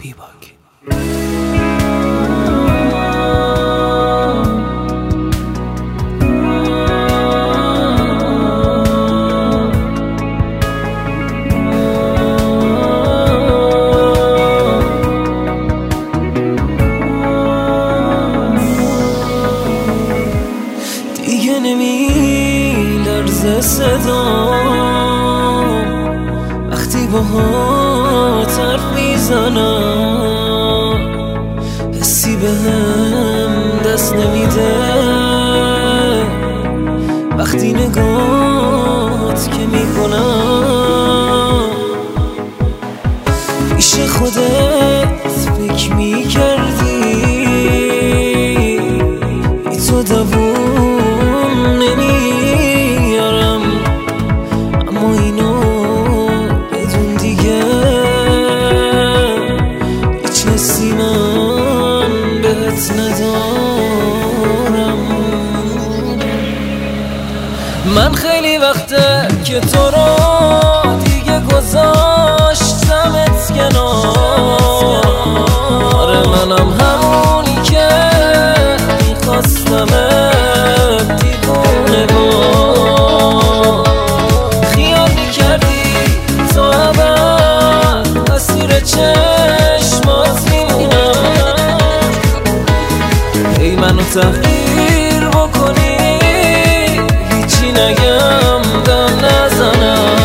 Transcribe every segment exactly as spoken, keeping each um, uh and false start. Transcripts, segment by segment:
بیباک. دیگه نمی لرزه صدام وقتی باهات حرف میزنم، حسی بهم دست نمیده وقتی نگاهت که میکنم. پیش خودت فکر میکردی ای تو دووم نمیارم، اما اینو بدون دیگه هیچ حسی من بهت ندارم. من خیلی وقته که تو رو دیگه گذاشتمت کنار، آره منم همونی که میخواستمت دیوونه با خیال میکردی تو ابد اسیر چشمات میمونم. ای منو تغییر بکنی هیچی نگم دم نزنم.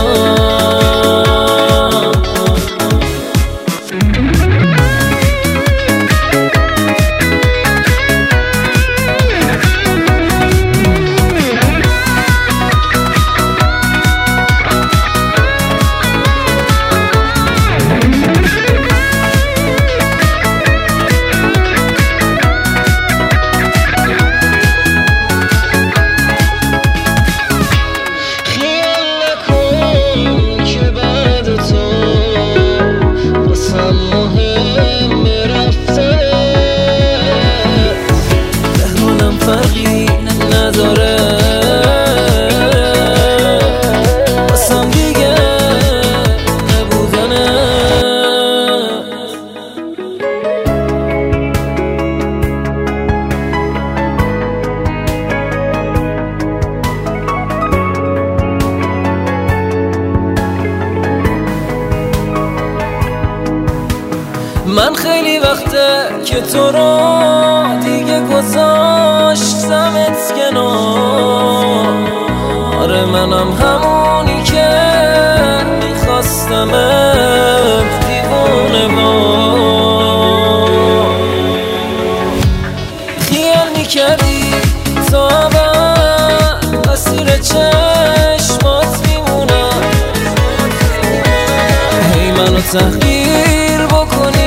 فرقی نداره واسم دیگه نبودنه. من خیلی وقته که تو رو دیگه گذاشتمت کنار، آره منم همونی که میخواستمت دیوونه با خیال میکردی تو ابد اسیر چشمات میمونم. ای منو تغییر بکنی